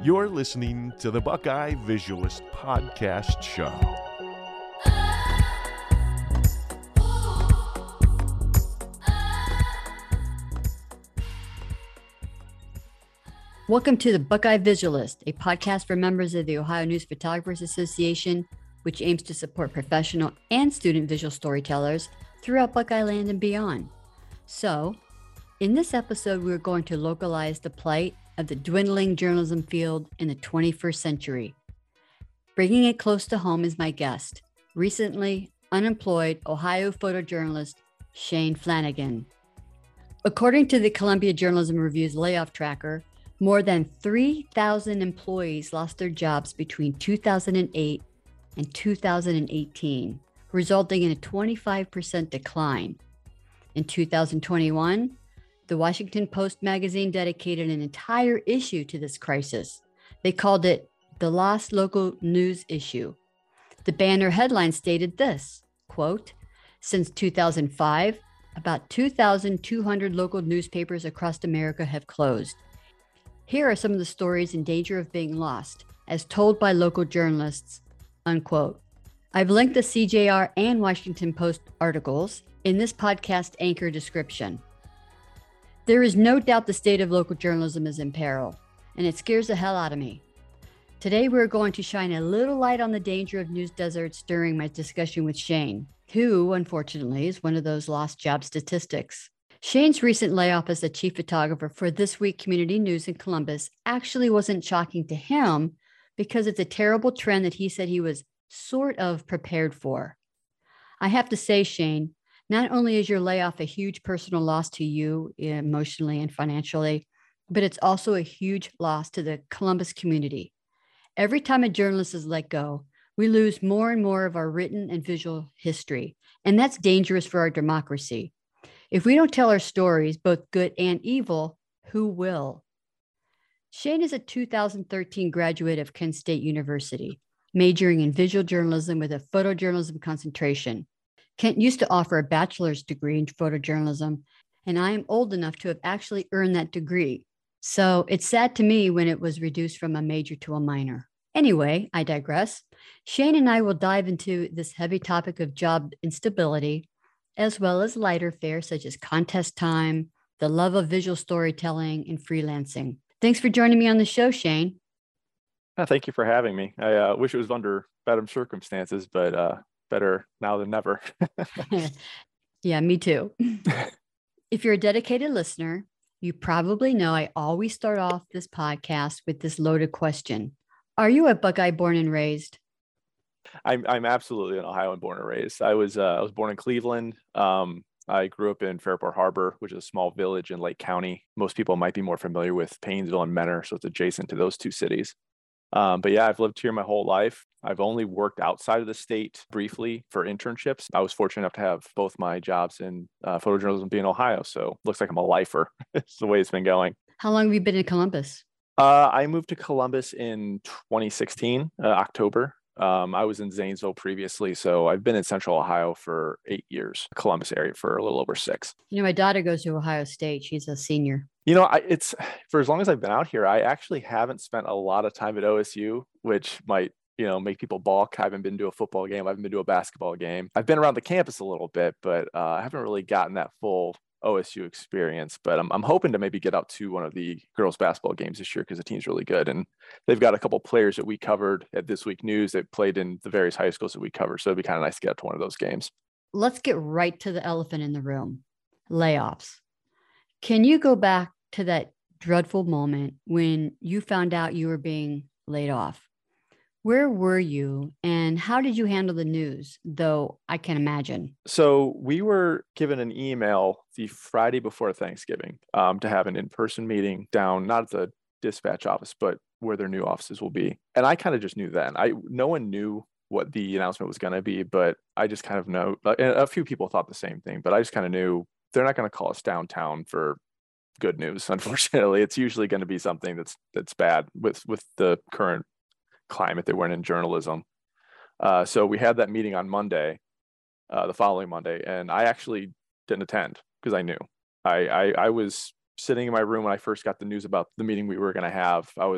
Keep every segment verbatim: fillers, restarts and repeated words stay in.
You're listening to the Buckeye Visualist Podcast Show. Welcome to the Buckeye Visualist, a podcast for members of the Ohio News Photographers Association, which aims to support professional and student visual storytellers throughout Buckeye land and beyond. So, in this episode, we're going to localize the plight of the dwindling journalism field in the twenty-first century. Bringing it close to home is my guest, recently unemployed Ohio photojournalist Shane Flanagan. According to the Columbia Journalism Review's layoff tracker, more than three thousand employees lost their jobs between two thousand eight and two thousand eighteen, resulting in a twenty-five percent decline. In two thousand twenty-one, the Washington Post magazine dedicated an entire issue to this crisis. They called it the Lost Local News Issue. The banner headline stated this, quote, "Since two thousand five, about two thousand two hundred local newspapers across America have closed. Here are some of the stories in danger of being lost, as told by local journalists," unquote. I've linked the C J R and Washington Post articles in this podcast anchor description. There is no doubt the state of local journalism is in peril, and it scares the hell out of me. Today, we're going to shine a little light on the danger of news deserts during my discussion with Shane, who, unfortunately, is one of those lost job statistics. Shane's recent layoff as the chief photographer for This Week Community News in Columbus actually wasn't shocking to him because it's a terrible trend that he said he was sort of prepared for. I have to say, Shane, not only is your layoff a huge personal loss to you emotionally and financially, but it's also a huge loss to the Columbus community. Every time a journalist is let go, we lose more and more of our written and visual history, and that's dangerous for our democracy. If we don't tell our stories, both good and evil, who will? Shane is a two thousand thirteen graduate of Kent State University, majoring in visual journalism with a photojournalism concentration. Kent used to offer a bachelor's degree in photojournalism, and I am old enough to have actually earned that degree. So it's sad to me when it was reduced from a major to a minor. Anyway, I digress. Shane and I will dive into this heavy topic of job instability, as well as lighter fare such as contest time, the love of visual storytelling, and freelancing. Thanks for joining me on the show, Shane. Oh, thank you for having me. I uh, wish it was under better circumstances, but uh, better now than never. Yeah, me too. If you're a dedicated listener, you probably know I always start off this podcast with this loaded question. Are you a Buckeye born and raised? I'm I'm absolutely an Ohioan born and raised. I was uh, I was born in Cleveland. Um, I grew up in Fairport Harbor, which is a small village in Lake County. Most people might be more familiar with Paynesville and Mentor, so it's adjacent to those two cities. Um, but yeah, I've lived here my whole life. I've only worked outside of the state briefly for internships. I was fortunate enough to have both my jobs in uh, photojournalism be in Ohio, so looks like I'm a lifer. It's the way it's been going. How long have you been in Columbus? Uh, I moved to Columbus in twenty sixteen, uh, October. Um, I was in Zanesville previously, so I've been in Central Ohio for eight years, Columbus area for a little over six. You know, my daughter goes to Ohio State. She's a senior. You know, I, it's for as long as I've been out here, I actually haven't spent a lot of time at O S U, which might, you know, make people balk. I haven't been to a football game. I haven't been to a basketball game. I've been around the campus a little bit, but uh, I haven't really gotten that full O S U experience. But I'm I'm hoping to maybe get out to one of the girls basketball games this year because the team's really good. And they've got a couple players that we covered at This Week News that played in the various high schools that we covered. So it'd be kind of nice to get out to one of those games. Let's get right to the elephant in the room, layoffs. Can you go back to that dreadful moment when you found out you were being laid off? Where were you and how did you handle the news? Though I can imagine. So we were given an email the Friday before Thanksgiving um, to have an in-person meeting down, not at the dispatch office, but where their new offices will be. And I kind of just knew then. I no one knew what the announcement was going to be, but I just kind of know. And a few people thought the same thing, but I just kind of knew they're not going to call us downtown for good news. Unfortunately, it's usually going to be something that's that's bad with with the current climate that we're in in journalism. Uh, so we had that meeting on Monday, uh, the following Monday, and I actually didn't attend because I knew. I, I I was sitting in my room when I first got the news about the meeting we were going to have. I was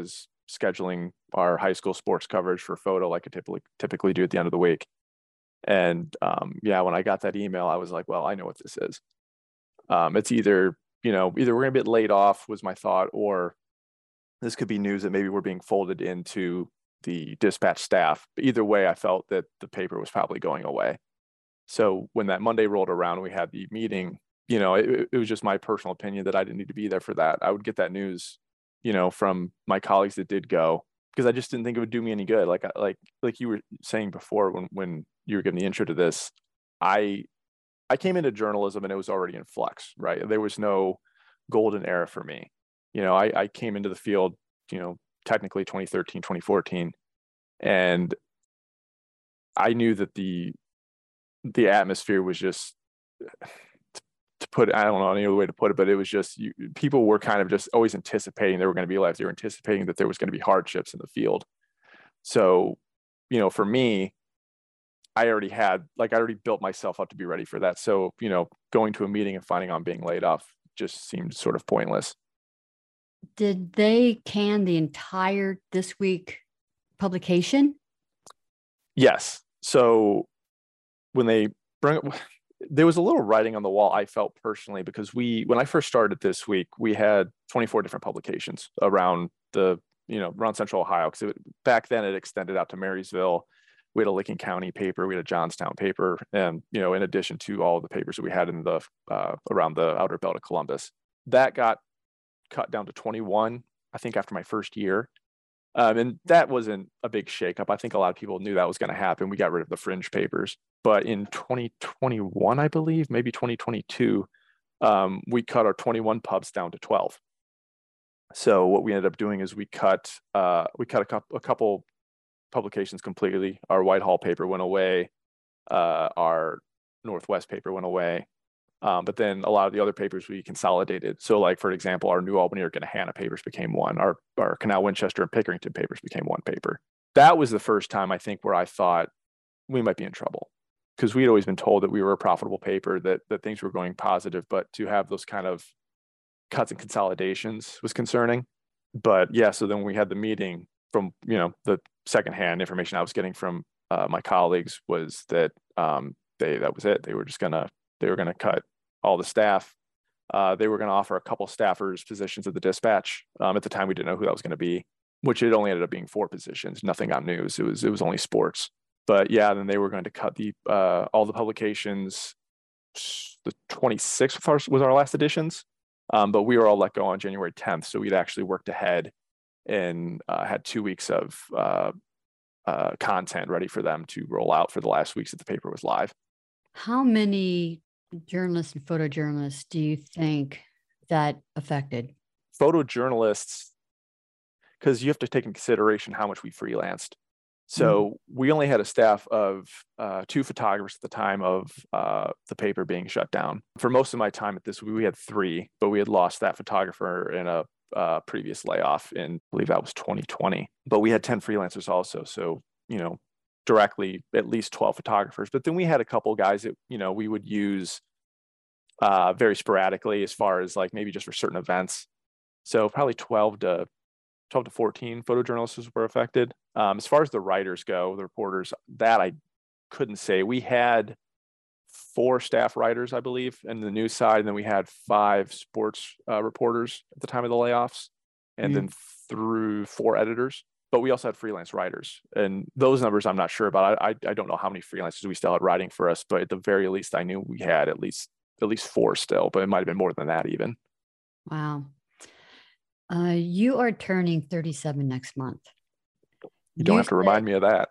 scheduling our high school sports coverage for photo like I typically typically do at the end of the week. And um, yeah, when I got that email, I was like, well, I know what this is. Um, it's either, you know, either we're going to get laid off was my thought, or this could be news that maybe we're being folded into the dispatch staff. But either way, I felt that the paper was probably going away. So when that Monday rolled around, we had the meeting, you know, it, it was just my personal opinion that I didn't need to be there for that. I would get that news, you know, from my colleagues that did go, because I just didn't think it would do me any good. Like, like, like you were saying before, when, when you were giving the intro to this, I, I came into journalism and it was already in flux, right? There was no golden era for me. You know, I, I came into the field, you know, technically twenty thirteen, twenty fourteen, and I knew that the, the atmosphere was just, to put, I don't know any other way to put it, but it was just, you, people were kind of just always anticipating there were going to be life. They were anticipating that there was going to be hardships in the field. So, you know, for me, I already had, like, I already built myself up to be ready for that. So, you know, going to a meeting and finding I'm being laid off just seemed sort of pointless. Did they can the entire This Week publication? Yes. So when they bring, there was a little writing on the wall, I felt personally, because we, when I first started This Week, we had twenty-four different publications around the, you know, around Central Ohio. Because back then it extended out to Marysville. We had a Licking County paper, we had a Johnstown paper, and, you know, in addition to all the papers that we had in the, uh, around the outer belt of Columbus. That got cut down to twenty-one, I think, after my first year. Um, and that wasn't a big shakeup. I think a lot of people knew that was going to happen. We got rid of the fringe papers. But in twenty twenty-one, I believe, maybe twenty twenty-two, um, we cut our twenty-one pubs down to twelve. So what we ended up doing is we cut uh, we cut a couple, a couple publications completely. Our Whitehall paper went away. Uh, our Northwest paper went away. Um, but then a lot of the other papers we consolidated. So, like, for example, our New Albany or Gannahana papers became one. Our, our Canal Winchester and Pickerington papers became one paper. That was the first time, I think, where I thought we might be in trouble, because we'd always been told that we were a profitable paper, that that things were going positive, but to have those kind of cuts and consolidations was concerning. But yeah, so then we had the meeting. From, you know, the secondhand information I was getting from uh, my colleagues was that um, they that was it. They were just gonna they were gonna cut all the staff. Uh, they were gonna offer a couple staffers positions at the Dispatch. Um, at the time, we didn't know who that was gonna be, which it only ended up being four positions. Nothing on news. It was it was only sports. But yeah, then they were going to cut the uh, all the publications. The twenty-sixth was our last editions, um, but we were all let go on January tenth. So we'd actually worked ahead and uh, had two weeks of uh, uh, content ready for them to roll out for the last weeks that the paper was live. How many journalists and photojournalists do you think that affected? Photojournalists, because you have to take in consideration how much we freelanced. So mm-hmm. we only had a staff of uh, two photographers at the time of uh, the paper being shut down. For most of my time at this, we had three, but we had lost that photographer in a uh, previous layoff in, I believe that was twenty twenty. But we had ten freelancers also. So, you know, directly at least twelve photographers. But then we had a couple guys that, you know, we would use uh, very sporadically, as far as like maybe just for certain events. So probably twelve to fourteen photojournalists were affected. Um, as far as the writers go, the reporters, that I couldn't say. We had four staff writers, I believe, in the news side, and then we had five sports uh, reporters at the time of the layoffs, and mm-hmm. then through four editors. But we also had freelance writers, and those numbers I'm not sure about. I, I I don't know how many freelancers we still had writing for us, but at the very least, I knew we had at least at least four still, but it might have been more than that even. Wow. Uh, you are turning thirty-seven next month. You don't you have to said, remind me of that.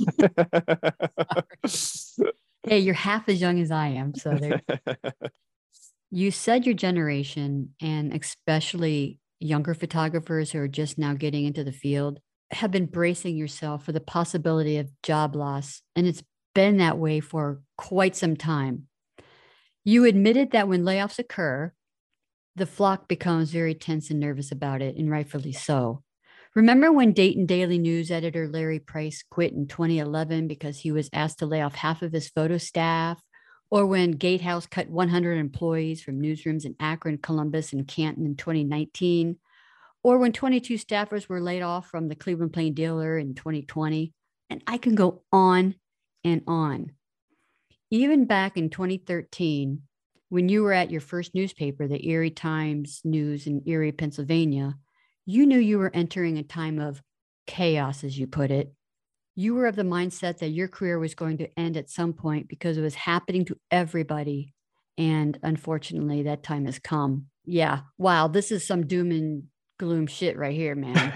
Hey, you're half as young as I am. So there. You said your generation, and especially younger photographers who are just now getting into the field, have been bracing yourself for the possibility of job loss. And it's been that way for quite some time. You admitted that when layoffs occur, the flock becomes very tense and nervous about it, and rightfully so. Remember when Dayton Daily News editor Larry Price quit in twenty eleven because he was asked to lay off half of his photo staff? Or when Gatehouse cut one hundred employees from newsrooms in Akron, Columbus, and Canton in twenty nineteen? or when twenty-two staffers were laid off from the Cleveland Plain Dealer in twenty twenty. And I can go on and on. Even back in twenty thirteen, when you were at your first newspaper, the Erie Times News in Erie, Pennsylvania, you knew you were entering a time of chaos, as you put it. You were of the mindset that your career was going to end at some point because it was happening to everybody. And unfortunately, that time has come. Yeah. Wow. This is some doom and gloom shit right here, man.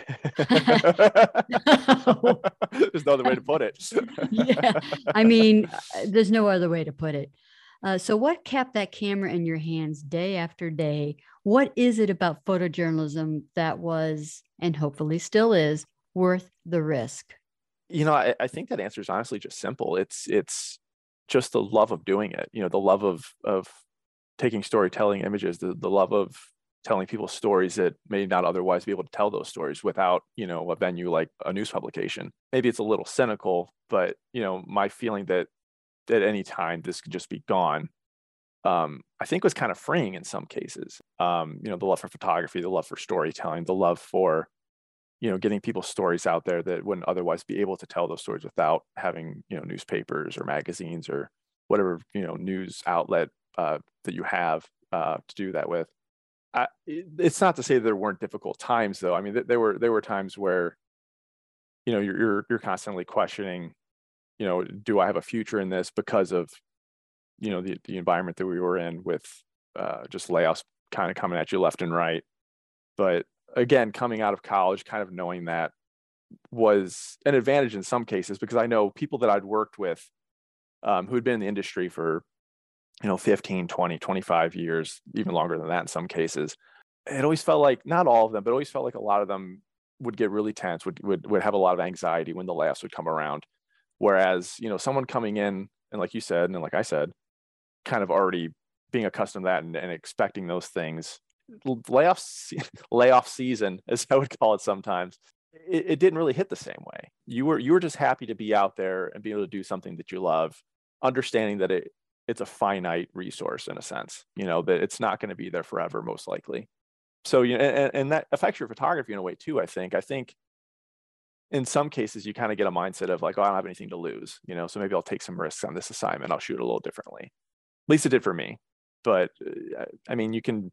There's no other way to put it. Yeah. I mean, there's no other way to put it. Uh, so what kept that camera in your hands day after day? What is it about photojournalism that was, and hopefully still is, worth the risk? You know, I, I think that answer is honestly just simple. It's it's just the love of doing it. You know, the love of of taking storytelling images, the, the love of telling people stories that may not otherwise be able to tell those stories without, you know, a venue like a news publication. Maybe it's a little cynical, but, you know, my feeling that at any time this could just be gone, um, I think was kind of freeing in some cases. Um, you know, the love for photography, the love for storytelling, the love for, you know, getting people's stories out there that wouldn't otherwise be able to tell those stories without having, you know, newspapers or magazines or whatever, you know, news outlet uh, that you have uh, to do that with. I, it's not to say that there weren't difficult times, though. I mean, th- there were there were times where, you know, you're you're, you're constantly questioning, you know, do I have a future in this because of, you know, the the environment that we were in with uh, just layoffs kind of coming at you left and right. But again, coming out of college, kind of knowing that was an advantage in some cases, because I know people that I'd worked with um, who had been in the industry for, you know, fifteen, twenty, twenty-five years, even longer than that in some cases. It always felt like, not all of them, but always felt like a lot of them would get really tense, would would would have a lot of anxiety when the layoffs would come around. Whereas, you know, someone coming in, and like you said, and like I said, kind of already being accustomed to that and, and expecting those things, layoffs, layoff season, as I would call it sometimes, it, it didn't really hit the same way. You were you were just happy to be out there and be able to do something that you love, understanding that it it's a finite resource in a sense, you know, that it's not going to be there forever, most likely. So, you know, and, and that affects your photography in a way too, I think. I think in some cases you kind of get a mindset of like, oh, I don't have anything to lose, you know, so maybe I'll take some risks on this assignment. I'll shoot a little differently. At least it did for me. But uh, I mean, you can,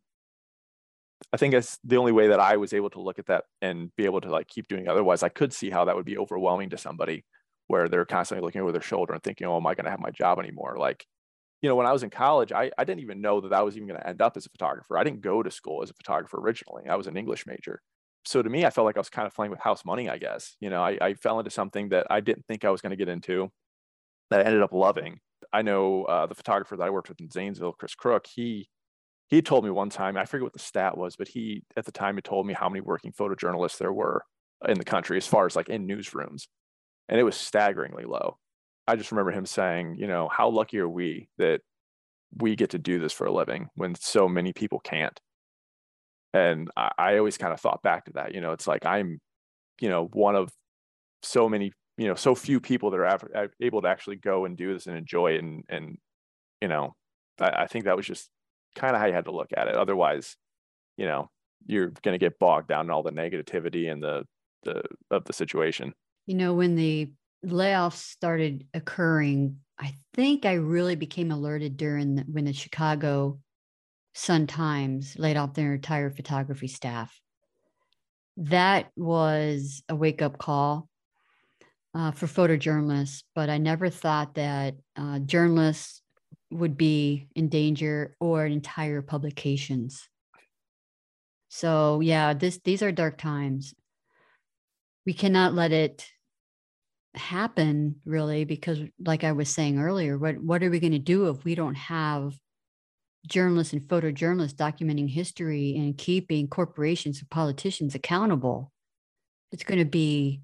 I think that's the only way that I was able to look at that and be able to like keep doing it. Otherwise, I could see how that would be overwhelming to somebody where they're constantly looking over their shoulder and thinking, oh, am I going to have my job anymore? Like, you know, when I was in college, I, I didn't even know that I was even going to end up as a photographer. I didn't go to school as a photographer originally. I was an English major. So to me, I felt like I was kind of playing with house money, I guess. You know, I, I fell into something that I didn't think I was going to get into, that I ended up loving. I know uh, the photographer that I worked with in Zanesville, Chris Crook, he he told me one time, I forget what the stat was, but he at the time had told me how many working photojournalists there were in the country as far as like in newsrooms. And it was staggeringly low. I just remember him saying, you know, how lucky are we that we get to do this for a living when so many people can't. And I, I always kind of thought back to that, you know, it's like I'm, you know, one of so many, you know, so few people that are able to actually go and do this and enjoy it. And, and you know, I, I think that was just kind of how you had to look at it. Otherwise, you know, you're going to get bogged down in all the negativity and the, the, of the situation. You know, when the layoffs started occurring, I think I really became alerted during the, when the Chicago Sun-Times laid off their entire photography staff. That was a wake-up call uh, for photojournalists, but I never thought that uh, journalists would be in danger or entire publications. So yeah, this these are dark times. We cannot let it happen, really, because like I was saying earlier, what what are we going to do if we don't have journalists and photojournalists documenting history and keeping corporations and politicians accountable? It's going to be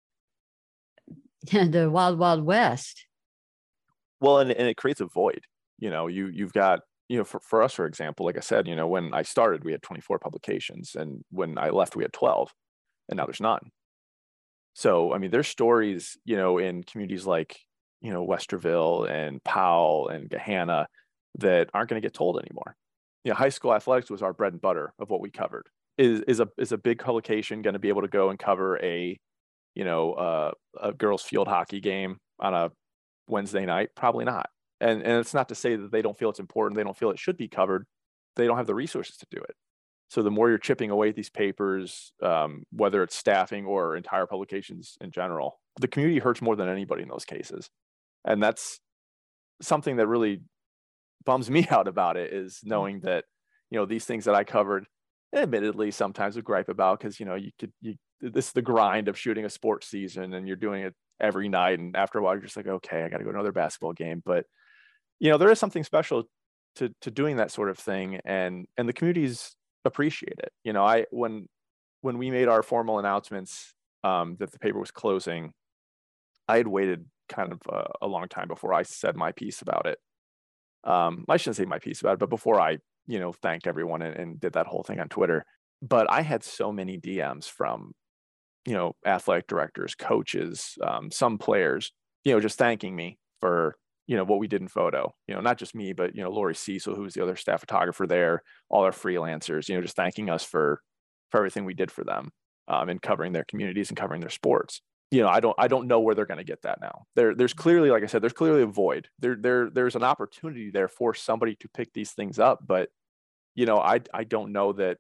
the wild, wild west. Well, and, and it creates a void. You know, you you've got, you know, for, for us, for example, like I said, you know, when I started, we had twenty-four publications, and when I left, we had twelve, and now there's none. So, I mean, there's stories, you know, in communities like, you know, Westerville and Powell and Gahanna that aren't going to get told anymore. You know, high school athletics was our bread and butter of what we covered. is is a is a big publication going to be able to go and cover a, you know, uh, a girls' field hockey game on a Wednesday night? Probably not. And and it's not to say that they don't feel it's important, they don't feel it should be covered. They don't have the resources to do it. So the more you're chipping away at these papers, um, whether it's staffing or entire publications in general, the community hurts more than anybody in those cases. And that's something that really bums me out about it, is knowing that, you know, these things that I covered, admittedly sometimes a gripe about, because, you know, you could, you, this is the grind of shooting a sports season and you're doing it every night. And after a while, you're just like, okay, I got to go to another basketball game. But, you know, there is something special to, to doing that sort of thing. And, and the communities appreciate it. You know, I, when, when we made our formal announcements um, that the paper was closing, I had waited kind of a, a long time before I said my piece about it. Um, I shouldn't say my piece about it, but before I, you know, thanked everyone and, and did that whole thing on Twitter. But I had so many D Ms from, you know, athletic directors, coaches, um, some players, you know, just thanking me for, you know, what we did in photo, you know, not just me, but, you know, Lori Cecil, who's the other staff photographer there, all our freelancers, you know, just thanking us for, for everything we did for them, um, and covering their communities and covering their sports. You know, I don't, I don't know where they're going to get that now. There, there's clearly, like I said, there's clearly a void. There, there, there's an opportunity there for somebody to pick these things up, but, you know, I, I don't know that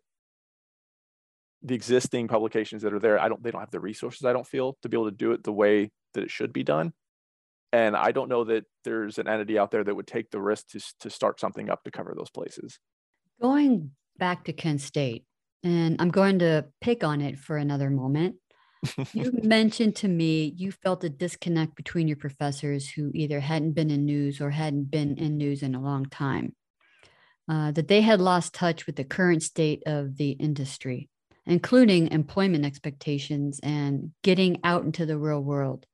the existing publications that are there, I don't, they don't have the resources, I don't feel, to be able to do it the way that it should be done. And I don't know that there's an entity out there that would take the risk to, to start something up to cover those places. Going back to Kent State, and I'm going to pick on it for another moment. You mentioned to me you felt a disconnect between your professors who either hadn't been in news or hadn't been in news in a long time, uh, that they had lost touch with the current state of the industry, including employment expectations and getting out into the real world.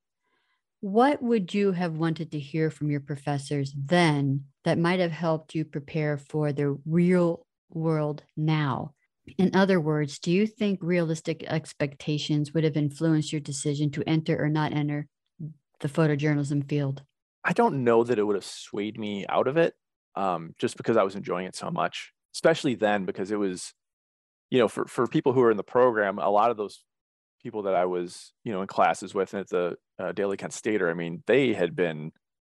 What would you have wanted to hear from your professors then that might have helped you prepare for the real world now? In other words, do you think realistic expectations would have influenced your decision to enter or not enter the photojournalism field? I don't know that it would have swayed me out of it, um, just because I was enjoying it so much, especially then, because it was, you know, for, for people who are in the program, a lot of those people that I was, you know, in classes with at the uh, Daily Kent Stater, I mean, they had been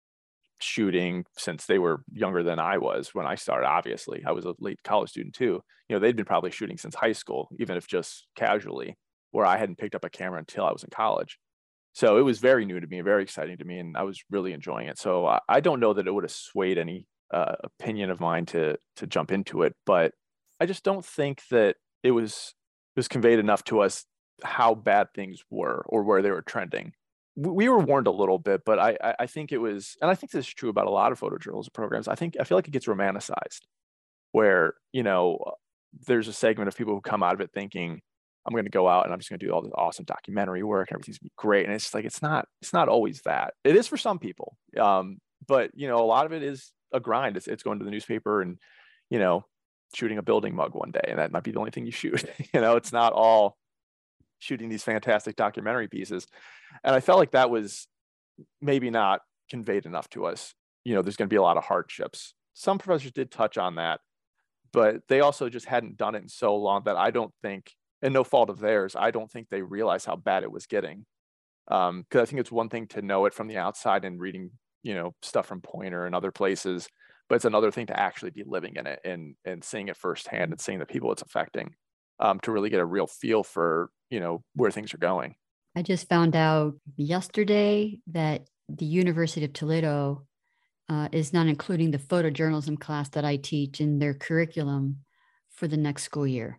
shooting since they were younger than I was when I started. Obviously, I was a late college student too. You know, they'd been probably shooting since high school, even if just casually, where I hadn't picked up a camera until I was in college. So it was very new to me, very exciting to me, and I was really enjoying it. So I, I don't know that it would have swayed any uh, opinion of mine to to jump into it, but I just don't think that it was it was conveyed enough to us how bad things were or where they were trending. We were warned a little bit, but I, I think it was, and I think this is true about a lot of photojournalism programs. I think, I feel like it gets romanticized where, you know, there's a segment of people who come out of it thinking, I'm going to go out and I'm just going to do all this awesome documentary work. Everything's going to be great. And it's like, it's not, it's not always that. It is for some people. Um, but, you know, a lot of it is a grind. It's, it's going to the newspaper and, you know, shooting a building mug one day. And that might be the only thing you shoot. You know, it's not all shooting these fantastic documentary pieces. And I felt like that was maybe not conveyed enough to us. You know, there's going to be a lot of hardships. Some professors did touch on that, but they also just hadn't done it in so long that I don't think, and no fault of theirs, I don't think they realized how bad it was getting. Um, because I think it's one thing to know it from the outside and reading, you know, stuff from Poynter and other places, but it's another thing to actually be living in it and and seeing it firsthand and seeing the people it's affecting, um, to really get a real feel for, you know, where things are going. I just found out yesterday that the University of Toledo uh, is not including the photojournalism class that I teach in their curriculum for the next school year.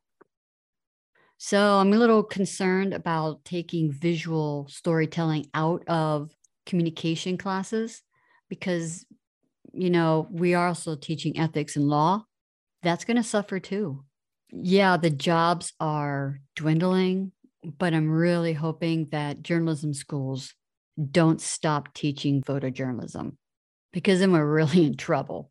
So I'm a little concerned about taking visual storytelling out of communication classes because, you know, we are also teaching ethics and law. That's going to suffer too. Yeah, the jobs are dwindling, but I'm really hoping that journalism schools don't stop teaching photojournalism because then we're really in trouble.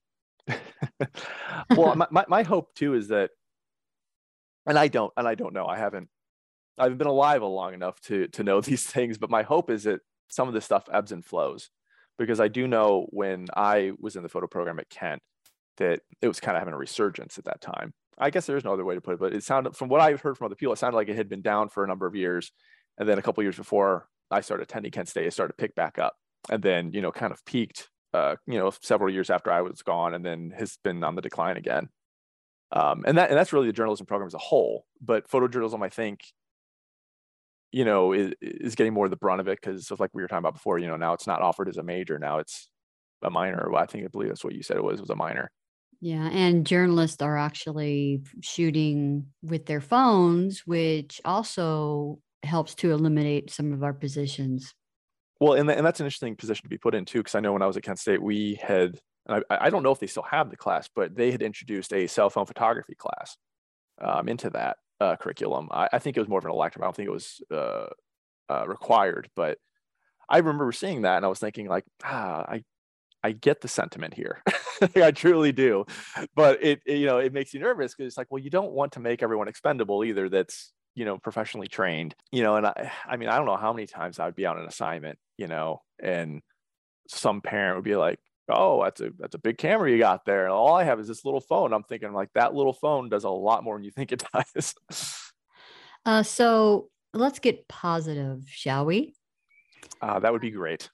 Well, my, my, my hope too is that, and I don't, and I don't know, I haven't, I haven't been alive long enough to, to know these things, but my hope is that some of this stuff ebbs and flows, because I do know when I was in the photo program at Kent, that it was kind of having a resurgence at that time. I guess there is no other way to put it, but it sounded, from what I've heard from other people, it sounded like it had been down for a number of years. And then a couple of years before I started attending Kent State, it started to pick back up, and then, you know, kind of peaked, uh, you know, several years after I was gone, and then has been on the decline again. Um, and that, and that's really the journalism program as a whole, but photojournalism, I think, you know, is, is getting more of the brunt of it because of, like we were talking about before, you know, now it's not offered as a major. Now it's a minor. Well, I think, I believe that's what you said it was, was a minor. Yeah. And journalists are actually shooting with their phones, which also helps to eliminate some of our positions. Well, and, and that's an interesting position to be put in too, because I know when I was at Kent State, we had, and I, I don't know if they still have the class, but they had introduced a cell phone photography class um, into that uh, curriculum. I, I think it was more of an elective. I don't think it was uh, uh, required, but I remember seeing that and I was thinking like, ah, I, I get the sentiment here. I truly do. But it, it, you know, it makes you nervous because it's like, well, you don't want to make everyone expendable either. That's, you know, professionally trained, you know, and I, I mean, I don't know how many times I would be on an assignment, you know, and some parent would be like, oh, that's a, that's a big camera you got there. And all I have is this little phone. I'm thinking like that little phone does a lot more than you think it does. Uh, so let's get positive, shall we? Uh, that would be great.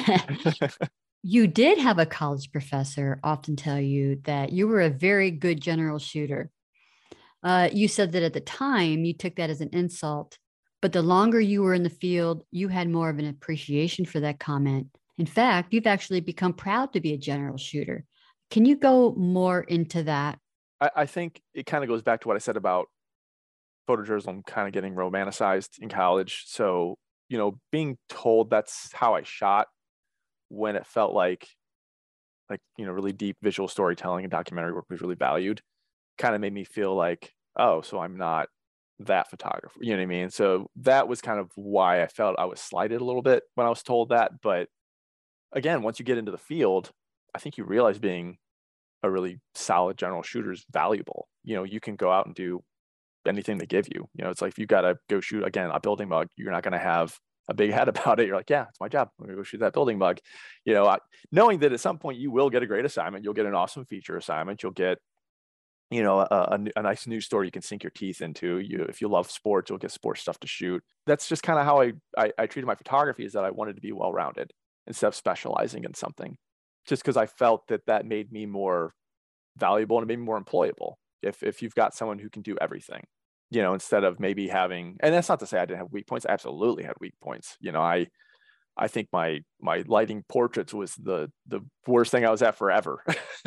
You did have a college professor often tell you that you were a very good general shooter. Uh, you said that at the time you took that as an insult, but the longer you were in the field, you had more of an appreciation for that comment. In fact, you've actually become proud to be a general shooter. Can you go more into that? I, I think it kind of goes back to what I said about photojournalism kind of getting romanticized in college. So, you know, being told that's how I shot when it felt like, like, you know, really deep visual storytelling and documentary work was really valued, kind of made me feel like, oh, so I'm not that photographer, you know what I mean? So that was kind of why I felt I was slighted a little bit when I was told that. But again, once you get into the field, I think you realize being a really solid general shooter is valuable. You know, you can go out and do anything they give you. You know, it's like if you got to go shoot, again, a building mug, you're not going to have a big head about it. You're like, yeah, it's my job. I'm going to go shoot that building mug. You know, I, knowing that at some point you will get a great assignment, you'll get an awesome feature assignment, you'll get, you know, a, a, a nice news story you can sink your teeth into. You, if you love sports, you'll get sports stuff to shoot. That's just kind of how I, I, I treated my photography, is that I wanted to be well-rounded instead of specializing in something, just because I felt that that made me more valuable and it made me more employable. If, if you've got someone who can do everything, you know, instead of maybe having, and that's not to say I didn't have weak points. I absolutely had weak points. You know, I, I think my, my lighting portraits was the, the worst thing I was at forever,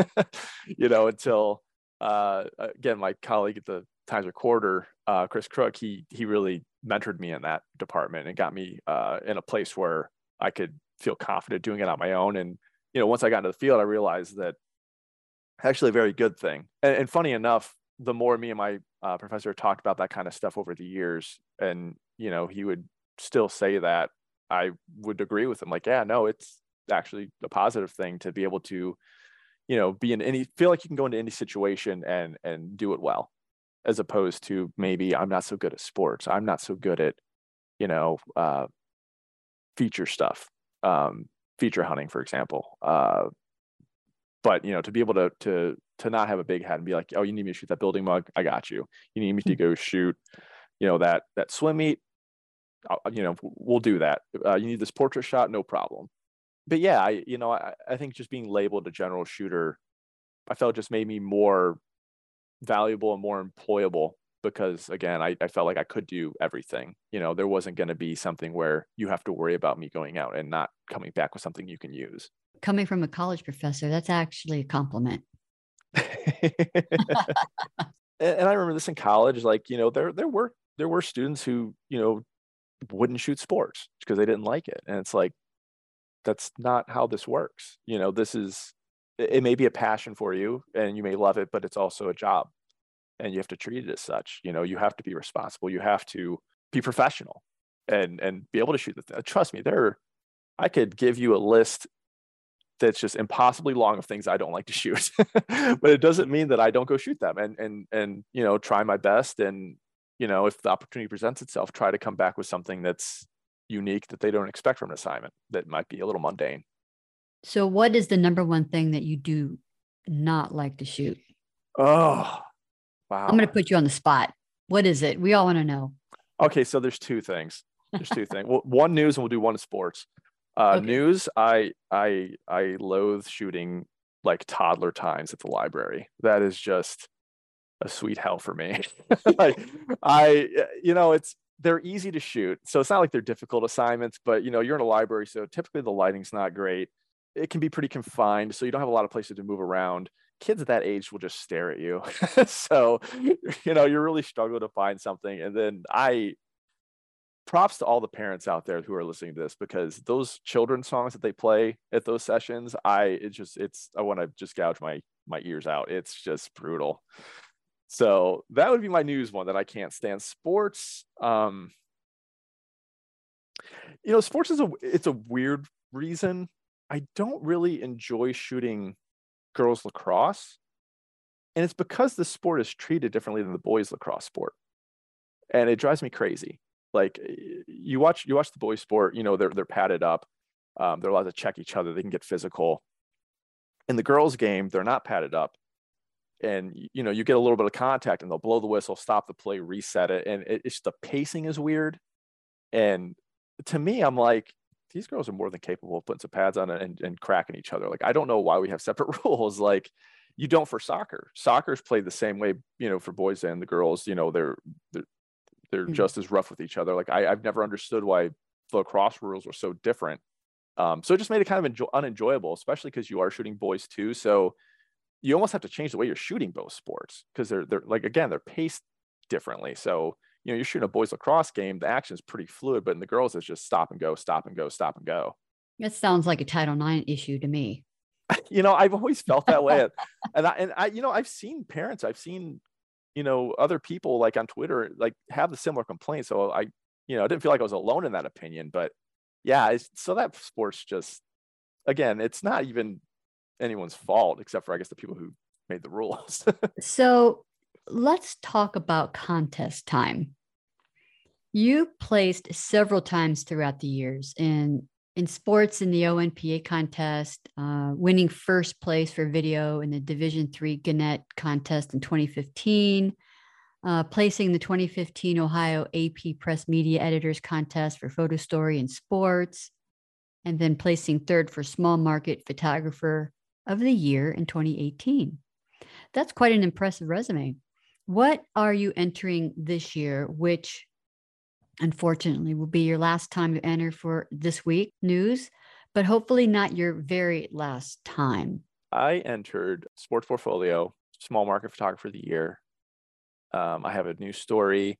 you know, until, uh, again, my colleague at the Times Recorder, uh, Chris Crook, he, he really mentored me in that department and got me, uh, in a place where I could feel confident doing it on my own. And, you know, once I got into the field, I realized that actually a very good thing. And, and funny enough, the more me and my uh, professor talked about that kind of stuff over the years, and, you know, he would still say that, I would agree with him. Like, yeah, no, it's actually a positive thing to be able to, you know, be in any, feel like you can go into any situation and, and do it well, as opposed to maybe I'm not so good at sports. I'm not so good at, you know, uh, feature stuff, um, feature hunting, for example. Uh, but, you know, to be able to, to, to not have a big head and be like, oh, you need me to shoot that building mug, I got you. You need me to go shoot, you know, that, that swim meet, I'll, you know, we'll do that. Uh, you need this portrait shot, no problem. But yeah, I, you know, I, I think just being labeled a general shooter, I felt just made me more valuable and more employable, because again, I, I felt like I could do everything. You know, there wasn't going to be something where you have to worry about me going out and not coming back with something you can use. Coming from a college professor, that's actually a compliment. And I remember this in college, like, you know, there, there were, there were students who, you know, wouldn't shoot sports because they didn't like it. And it's like, that's not how this works. You know, this is, it may be a passion for you and you may love it, but it's also a job and you have to treat it as such. You know, you have to be responsible. You have to be professional and, and be able to shoot the th- trust me, there, I could give you a list that's just impossibly long of things I don't like to shoot, but it doesn't mean that I don't go shoot them and, and, and, you know, try my best. And, you know, if the opportunity presents itself, try to come back with something that's unique that they don't expect from an assignment that might be a little mundane. So what is the number one thing that you do not like to shoot? Oh, Wow. I'm going to put you on the spot. What is it? We all want to know. Okay, so there's two things. There's two things. Well, one news, and we'll do one sports. Uh, Okay. News. I I I loathe shooting like toddler times at the library. That is just a sweet hell for me. Like I, you know, it's they're easy to shoot, so it's not like they're difficult assignments. But you know, you're in a library, so typically the lighting's not great. It can be pretty confined, so you don't have a lot of places to move around. Kids at that age will just stare at you. So, you know, you're really struggling to find something. And then I props to all the parents out there who are listening to this, because those children's songs that they play at those sessions, I it just it's I want to just gouge my my ears out. It's just brutal. So that would be my news one that I can't stand. Sports, um, you know, sports is a it's a weird reason. I don't really enjoy shooting girls lacrosse, and it's because the sport is treated differently than the boys lacrosse sport, and it drives me crazy. Like you watch you watch the boys sport, you know, they're they're padded up, um, they're allowed to check each other, they can get physical. In the girls game, they're not padded up, and you know, you get a little bit of contact and they'll blow the whistle, stop the play, reset it, and it, it's the pacing is weird. And to me, I'm like, these girls are more than capable of putting some pads on and, and cracking each other. Like, I don't know why we have separate rules. Like you don't for soccer. Soccer's played the same way, you know, for boys and the girls. You know, they're they're, they're Mm-hmm. just as rough with each other. Like I, I've never understood why the lacrosse rules were so different. Um, so it just made it kind of enjoy- unenjoyable, especially because you are shooting boys too. So you almost have to change the way you're shooting both sports, because they're they're like, again, they're paced differently. So you know, you're shooting a boys lacrosse game, the action is pretty fluid, but in the girls, it's just stop and go, stop and go, stop and go. That sounds like a Title nine issue to me. You know, I've always felt that way, and I and I, you know, I've seen parents, I've seen, you know, other people like on Twitter like have the similar complaints. So I, you know, I didn't feel like I was alone in that opinion, but yeah, it's, so that sport's just, again, it's not even anyone's fault except for, I guess, the people who made the rules. So let's talk about contest time. You placed several times throughout the years in in sports in the O N P A contest, uh, winning first place for video in the Division three Gannett contest in twenty fifteen, uh, placing the twenty fifteen Ohio A P Press Media Editors Contest for photo story in sports, and then placing third for Small Market Photographer of the Year in twenty eighteen. That's quite an impressive resume. What are you entering this year, which unfortunately will be your last time to enter for this week news, but hopefully not your very last time? I entered Sports Portfolio, Small Market Photographer of the Year. Um, I have a news story,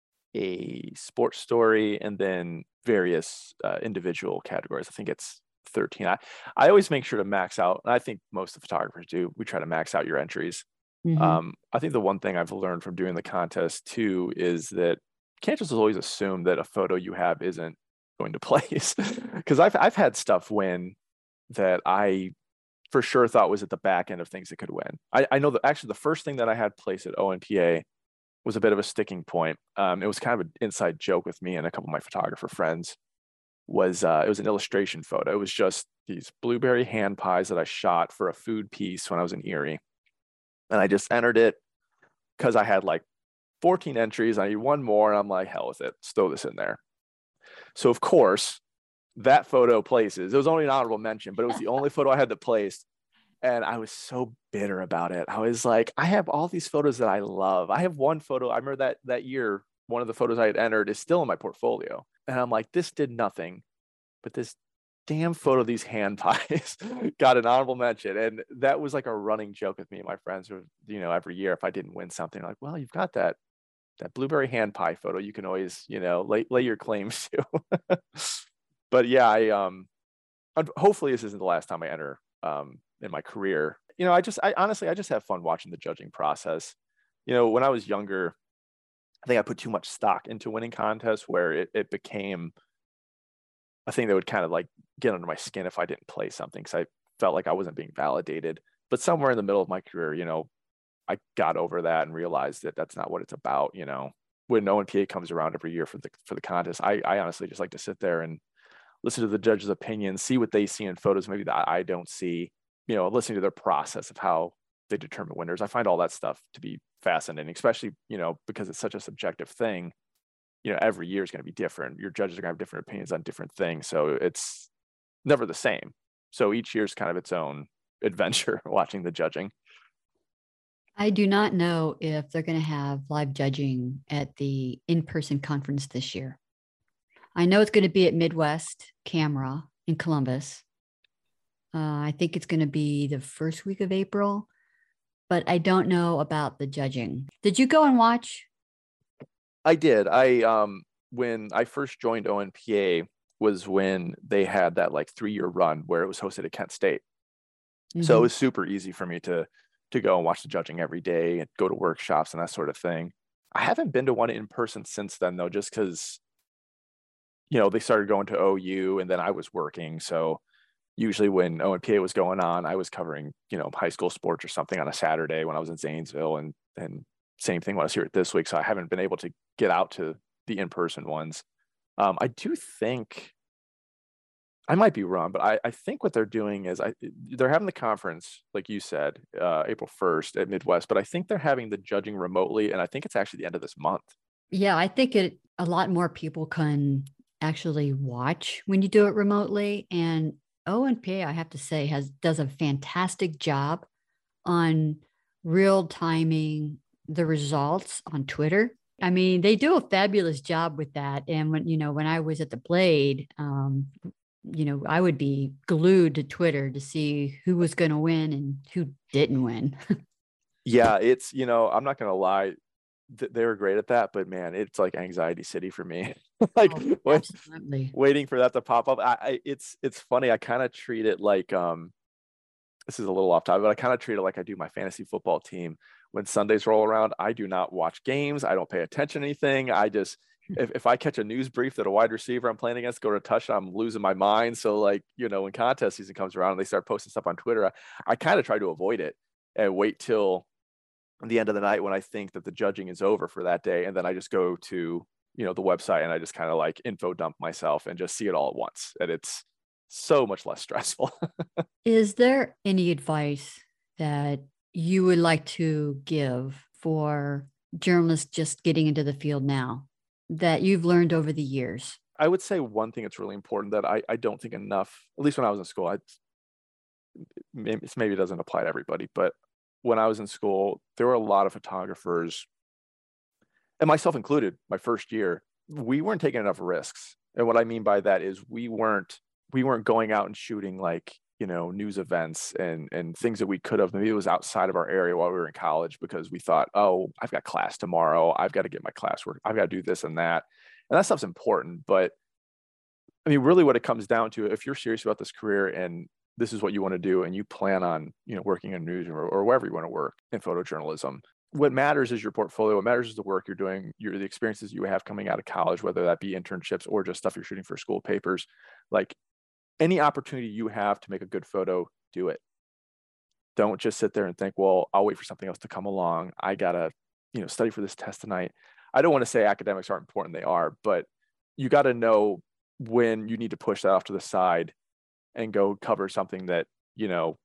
a sports story, and then various uh, individual categories. I think it's thirteen. I, I always make sure to max out, and I think most of the photographers do. We try to max out your entries. Mm-hmm. Um, I think the one thing I've learned from doing the contest too is that you can't just always assume that a photo you have isn't going to place. Because I've I've had stuff win that I for sure thought was at the back end of things that could win. I, I know that actually the first thing that I had placed at O N P A was a bit of a sticking point. Um, it was kind of an inside joke with me and a couple of my photographer friends. Was uh, it was an illustration photo. It was just these blueberry hand pies that I shot for a food piece when I was in Erie. And I just entered it because I had like fourteen entries. I need one more, and I'm like, hell with it. Let's throw this in there. So of course, that photo places. It was only an honorable mention, but it was the only photo I had that placed. And I was so bitter about it. I was like, I have all these photos that I love. I have one photo. I remember that that year, one of the photos I had entered is still in my portfolio. And I'm like, this did nothing, but this damn photo of these hand pies got an honorable mention. And that was like a running joke with me and my friends, who, you know, every year if I didn't win something, like, well, you've got that that blueberry hand pie photo. You can always, you know, lay lay your claims to. But yeah, I um hopefully this isn't the last time I enter um in my career. You know, I just I honestly I just have fun watching the judging process. You know, when I was younger, I think I put too much stock into winning contests where it, it became a thing that would kind of like get under my skin if I didn't play something, because I felt like I wasn't being validated. But somewhere in the middle of my career, you know, I got over that and realized that that's not what it's about. You know, when O N P A comes around every year for the for the contest, I, I honestly just like to sit there and listen to the judges' opinions, see what they see in photos maybe that I don't see, you know, listening to their process of how they determine winners. I find all that stuff to be fascinating, especially, you know, because it's such a subjective thing. You know, every year is going to be different. Your judges are going to have different opinions on different things. So it's never the same. So each year is kind of its own adventure watching the judging. I do not know if they're going to have live judging at the in-person conference this year. I know it's going to be at Midwest Camera in Columbus. Uh, I think it's going to be the first week of April, but I don't know about the judging. Did you go and watch? I did. I, um, when I first joined O N P A was when they had that like three year run where it was hosted at Kent State. Mm-hmm. So it was super easy for me to, to go and watch the judging every day and go to workshops and that sort of thing. I haven't been to one in person since then though, just because, you know, they started going to O U and then I was working. So usually when O N P A was going on, I was covering, you know, high school sports or something on a Saturday when I was in Zanesville, and, and same thing when I was here at This Week. So I haven't been able to get out to the in-person ones. Um, I do think, I might be wrong, but I, I think what they're doing is I they're having the conference, like you said, uh, April first at Midwest, but I think they're having the judging remotely, and I think it's actually the end of this month. Yeah, I think it a lot more people can actually watch when you do it remotely. And O N P A, I have to say, has does a fantastic job on real timing the results on Twitter. I mean, they do a fabulous job with that. And when, you know, when I was at the Blade, um, you know, I would be glued to Twitter to see who was going to win and who didn't win. Yeah, it's, you know, I'm not going to lie. Th- they were great at that, but man, it's like anxiety city for me. like oh, absolutely. waiting for that to pop up. I, I it's, it's funny. I kind of treat it like, um, this is a little off topic, but I kind of treat it like I do my fantasy football team. When Sundays roll around, I do not watch games. I don't pay attention to anything. I just, if, if I catch a news brief that a wide receiver I'm playing against go to a touchdown, I'm losing my mind. So like, you know, when contest season comes around and they start posting stuff on Twitter, I, I kind of try to avoid it and wait till the end of the night when I think that the judging is over for that day. And then I just go to, you know, the website and I just kind of like info dump myself and just see it all at once. And it's so much less stressful. Is there any advice that you would like to give for journalists just getting into the field now that you've learned over the years? I would say one thing that's really important that I, I don't think enough, at least when I was in school, I, maybe, maybe it doesn't apply to everybody, but when I was in school, there were a lot of photographers, and myself included, my first year, we weren't taking enough risks. And what I mean by that is we weren't, we weren't going out and shooting like, you know, news events and, and things that we could have, maybe it was outside of our area while we were in college because we thought, oh, I've got class tomorrow. I've got to get my classwork. I've got to do this and that. And that stuff's important. But I mean, really what it comes down to, if you're serious about this career and this is what you want to do, and you plan on, you know, working in news or, or wherever you want to work in photojournalism, what matters is your portfolio. What matters is the work you're doing, your, the experiences you have coming out of college, whether that be internships or just stuff you're shooting for school papers. Like any opportunity you have to make a good photo, do it. Don't just sit there and think, well, I'll wait for something else to come along. I gotta, you know, study for this test tonight. I don't want to say academics aren't important. They are, but you got to know when you need to push that off to the side and go cover something that, you know,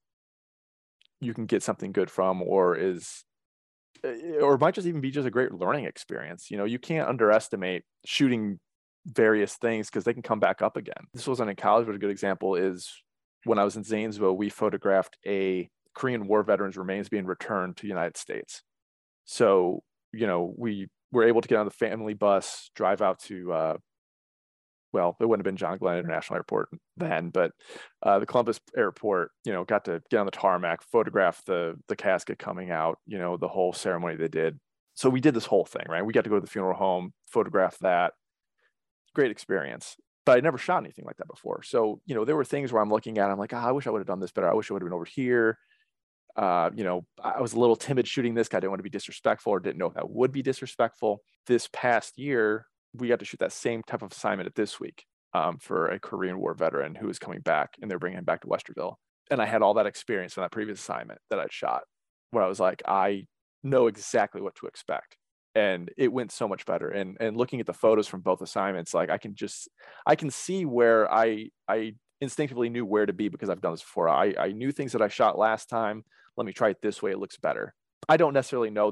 you can get something good from, or is, or it might just even be just a great learning experience. You know, you can't underestimate shooting various things because they can come back up again. This wasn't in college, but a good example is when I was in Zanesville, we photographed a Korean War veteran's remains being returned to the United States. So, you know, we were able to get on the family bus, drive out to, uh, well, it wouldn't have been John Glenn International Airport then, but uh, the Columbus Airport, you know, got to get on the tarmac, photograph the the casket coming out, you know, the whole ceremony they did. So we did this whole thing, right? We got to go to the funeral home, photograph that. Great experience. But I never shot anything like that before. So, you know, there were things where I'm looking at, I'm like, oh, I wish I would have done this better. I wish I would have been over here. Uh, you know, I was a little timid shooting this. I didn't want to be disrespectful or didn't know if that would be disrespectful. This past year, we got to shoot that same type of assignment at This Week um, for a Korean War veteran who was coming back, and they're bringing him back to Westerville. And I had all that experience from that previous assignment that I'd shot, where I was like, I know exactly what to expect. And it went so much better. And and looking at the photos from both assignments, like I can just, I can see where I I instinctively knew where to be because I've done this before. I, I knew things that I shot last time. Let me try it this way. It looks better. I don't necessarily know that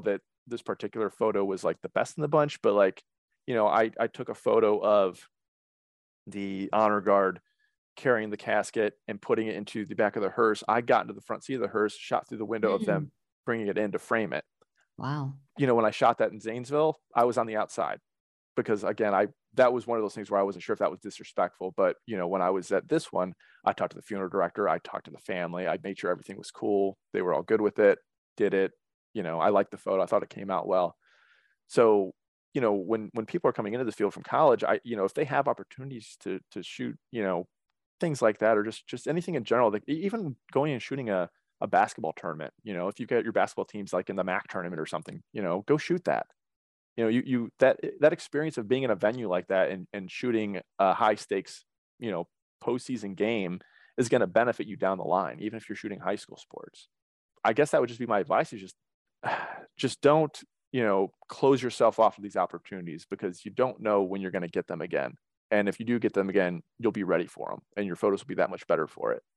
this particular photo was like the best in the bunch, but like, you know, I, I took a photo of the honor guard carrying the casket and putting it into the back of the hearse. I got into the front seat of the hearse, shot through the window of them bringing it in to frame it. Wow. You know, when I shot that in Zanesville, I was on the outside because again, I, that was one of those things where I wasn't sure if that was disrespectful, but you know, when I was at this one, I talked to the funeral director, I talked to the family, I made sure everything was cool. They were all good with it, did it. You know, I liked the photo. I thought it came out well. So, you know, when, when people are coming into this field from college, I, you know, if they have opportunities to, to shoot, you know, things like that, or just, just anything in general, like even going and shooting a, a basketball tournament, you know, if you get your basketball teams like in the M A C tournament or something, you know, go shoot that. You know, you, you, that, that experience of being in a venue like that and, and shooting a high stakes, you know, postseason game is going to benefit you down the line, even if you're shooting high school sports. I guess that would just be my advice, is just, just don't, you know, close yourself off to these opportunities, because you don't know when you're going to get them again. And if you do get them again, you'll be ready for them and your photos will be that much better for it.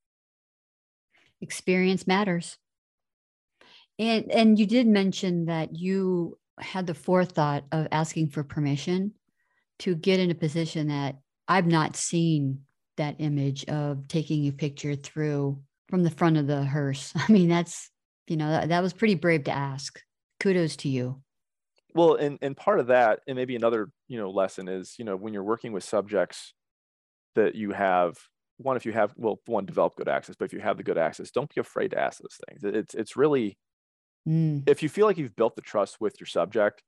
Experience matters. And, and you did mention that you had the forethought of asking for permission to get in a position that I've not seen that image of taking a picture through from the front of the hearse. I mean, that's, you know, that, that was pretty brave to ask. Kudos to you. Well, and, and part of that, and maybe another, you know, lesson is, you know, when you're working with subjects that you have, one, if you have, well, one, develop good access, but if you have the good access, don't be afraid to ask those things. It's, it's really, mm. if you feel like you've built the trust with your subject,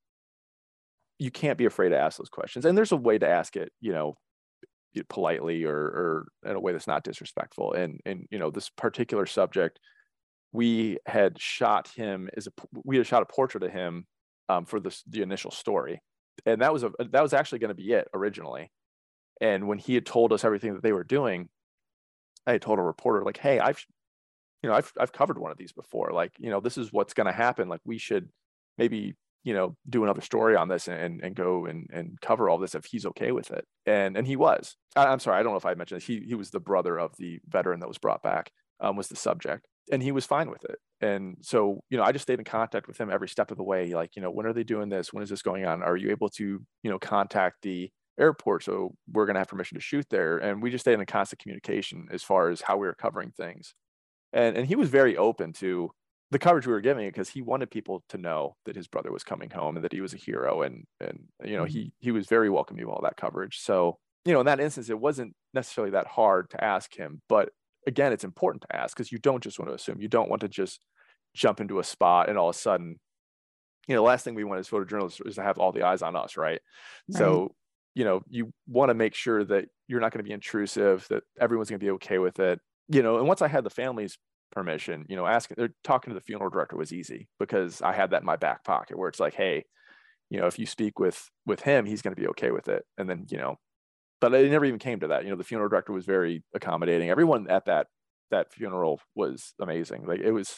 you can't be afraid to ask those questions. And there's a way to ask it, you know, politely or, or in a way that's not disrespectful. And, and, you know, this particular subject, we had shot him as a, we had shot a portrait of him um, for this, the initial story. And that was a, that was actually going to be it originally. And when he had told us everything that they were doing, I had told a reporter, like, hey, I've, you know, I've, I've covered one of these before. Like, you know, this is what's going to happen. Like, we should maybe, you know, do another story on this and, and go and, and cover all this if he's okay with it. And, and he was, I, I'm sorry, I don't know if I mentioned this. He, he was the brother of the veteran that was brought back, um, was the subject, and he was fine with it. And so, you know, I just stayed in contact with him every step of the way. Like, you know, when are they doing this? When is this going on? Are you able to, you know, contact the airport? So we're going to have permission to shoot there. And we just stayed in constant communication as far as how we were covering things. And, and he was very open to the coverage we were giving, because he wanted people to know that his brother was coming home and that he was a hero. And, and, you know, mm-hmm. he, he was very welcoming of all that coverage. So, you know, in that instance, it wasn't necessarily that hard to ask him, but again, it's important to ask, because you don't just want to assume. You don't want to just jump into a spot and all of a sudden, you know, the last thing we want as photojournalists is to have all the eyes on us, right? right. So, you know, you want to make sure that you're not going to be intrusive, that everyone's going to be okay with it, you know. And once I had the family's permission, you know, asking, they're talking to the funeral director was easy, because I had that in my back pocket, where it's like, hey, you know, if you speak with with him, he's going to be okay with it. And then, you know, but it never even came to that. You know, the funeral director was very accommodating. Everyone at that that funeral was amazing. Like, it was,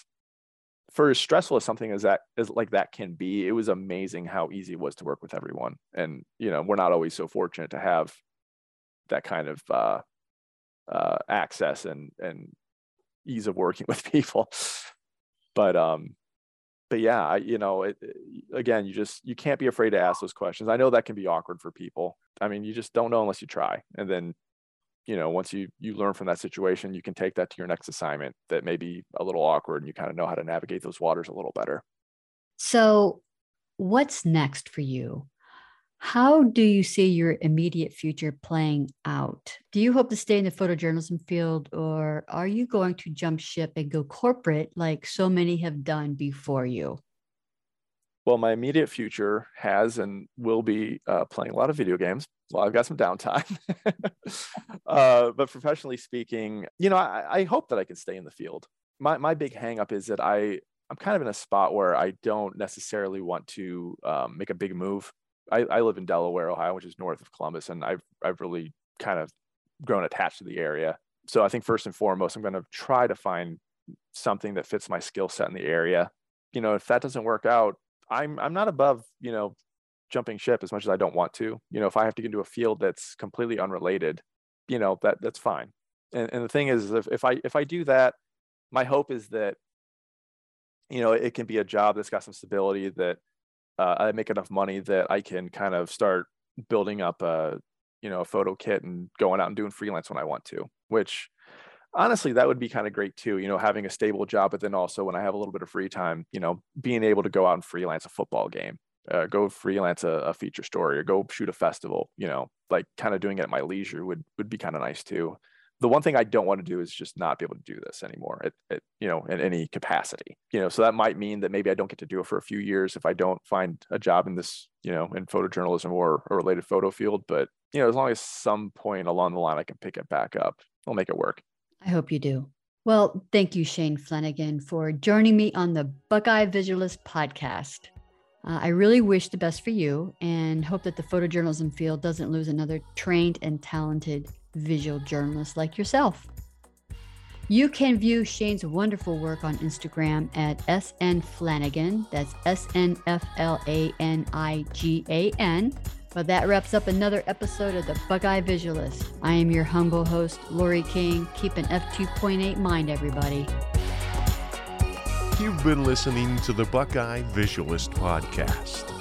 for as stressful as something as that as like that can be, it was amazing how easy it was to work with everyone. And, you know, we're not always so fortunate to have that kind of uh, uh, access and and ease of working with people. But um, but yeah, I, you know, it, again, you just you can't be afraid to ask those questions. I know that can be awkward for people. I mean, you just don't know unless you try. And then, you know, once you you learn from that situation, you can take that to your next assignment that may be a little awkward, and you kind of know how to navigate those waters a little better. So what's next for you? How do you see your immediate future playing out? Do you hope to stay in the photojournalism field, or are you going to jump ship and go corporate like so many have done before you? Well, my immediate future has and will be uh, playing a lot of video games. Well, I've got some downtime. uh, but professionally speaking, you know, I, I hope that I can stay in the field. My my big hang up is that I, I'm kind of in a spot where I don't necessarily want to um, make a big move. I, I live in Delaware, Ohio, which is north of Columbus, and I've I've really kind of grown attached to the area. So I think first and foremost, I'm going to try to find something that fits my skill set in the area. You know, if that doesn't work out, I'm I'm not above, you know, jumping ship as much as I don't want to. You know, if I have to get into a field that's completely unrelated, you know, that that's fine. And and the thing is, if, if I if I do that, my hope is that, you know, it can be a job that's got some stability, that uh, I make enough money that I can kind of start building up a, you know, a photo kit and going out and doing freelance when I want to, which honestly, that would be kind of great too, you know, having a stable job, but then also when I have a little bit of free time, you know, being able to go out and freelance a football game, uh, go freelance a, a feature story, or go shoot a festival, you know, like kind of doing it at my leisure would, would be kind of nice too. The one thing I don't want to do is just not be able to do this anymore at, at, you know, in any capacity, you know, so that might mean that maybe I don't get to do it for a few years if I don't find a job in this, you know, in photojournalism or a related photo field. But, you know, as long as some point along the line I can pick it back up, I'll make it work. I hope you do. Well, thank you, Shane Flanagan, for joining me on the Buckeye Visualist podcast. Uh, I really wish the best for you and hope that the photojournalism field doesn't lose another trained and talented visual journalist like yourself. You can view Shane's wonderful work on Instagram at S N Flanagan. That's S N F L A N I G A N. But that wraps up another episode of the Buckeye Visualist. I am your humble host, Lori King. Keep an F two point eight mind, everybody. You've been listening to the Buckeye Visualist Podcast.